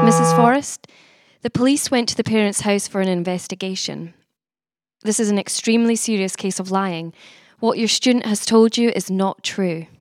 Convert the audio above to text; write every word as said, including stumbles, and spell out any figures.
Missus Forrest, the police went to the parents' house for an investigation. This is an extremely serious case of lying. What your student has told you is not true.